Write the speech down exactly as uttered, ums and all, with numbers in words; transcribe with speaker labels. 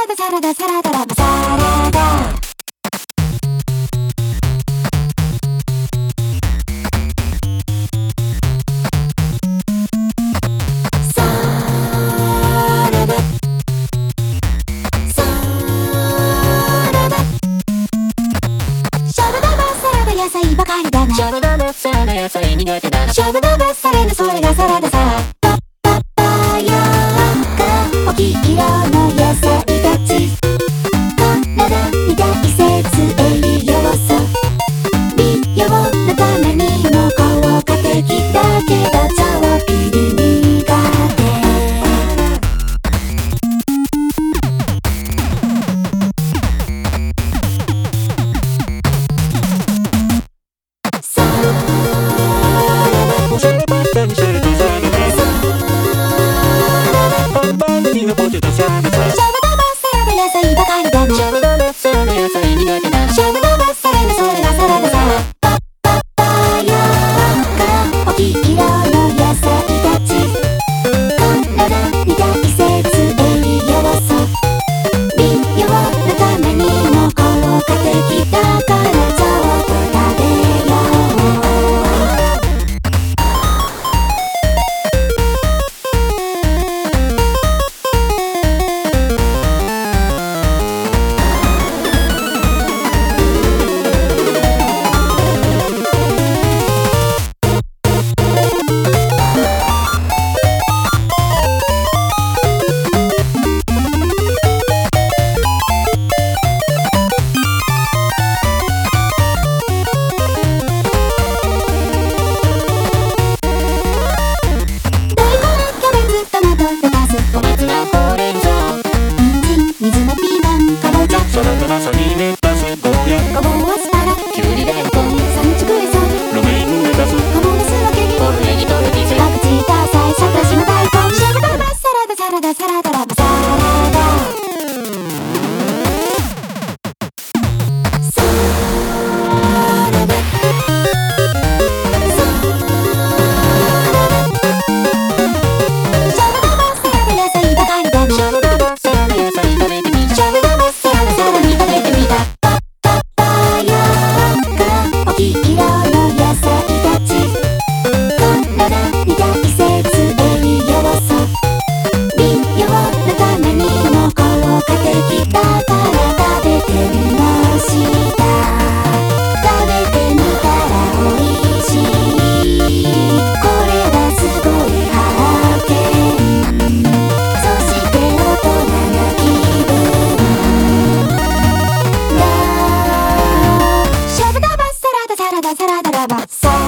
Speaker 1: ダサラダサラダラバサラダ野菜ばかりだな。
Speaker 2: シャバダバサラダ野菜苦手だな。
Speaker 1: シャバダバサラダそれがサラダさ。パパパヤが黄色の野菜たち。体に大切栄養素。美容のためにも効果的だけど超ピリ苦手。
Speaker 2: ポテトサラダ
Speaker 1: シャバダバサラダ野菜ばかりだな。
Speaker 2: シャバダバサラダ野菜苦手だな。
Speaker 1: シャバダバサラダそれがサラダさ。パパパヤが黄色の野菜たち。体に大切栄養素。美容のためにも効果的だからちょっと食べよう。
Speaker 2: 小松菜ほうれん草
Speaker 1: 人参水菜ピーマンかぼちゃ
Speaker 2: サラダわさびレタスゴーヤ
Speaker 1: ごぼうアスパラ
Speaker 2: きゅうりレンコン
Speaker 1: サンチュクエソ
Speaker 2: ロメインレタス
Speaker 1: カモメスのケギ
Speaker 2: ポルネギトルティス
Speaker 1: パクチーターサイサトシの大根シャバダバサラダサラダサラダラバサラダサラダシャバダバサラダ野菜ばかりだな。
Speaker 2: シャバダバサラダ野菜食べてみた。
Speaker 1: シャバダバサラダさらに食べてみた。パパパヤが黄色の野菜たち。体に大切栄養素。美容のためにも効果的だから食べてみました。食べてみたらおいしい。これはすごい発見。そして大人な気分だ。シャバダバサラダサラダサラダラバサ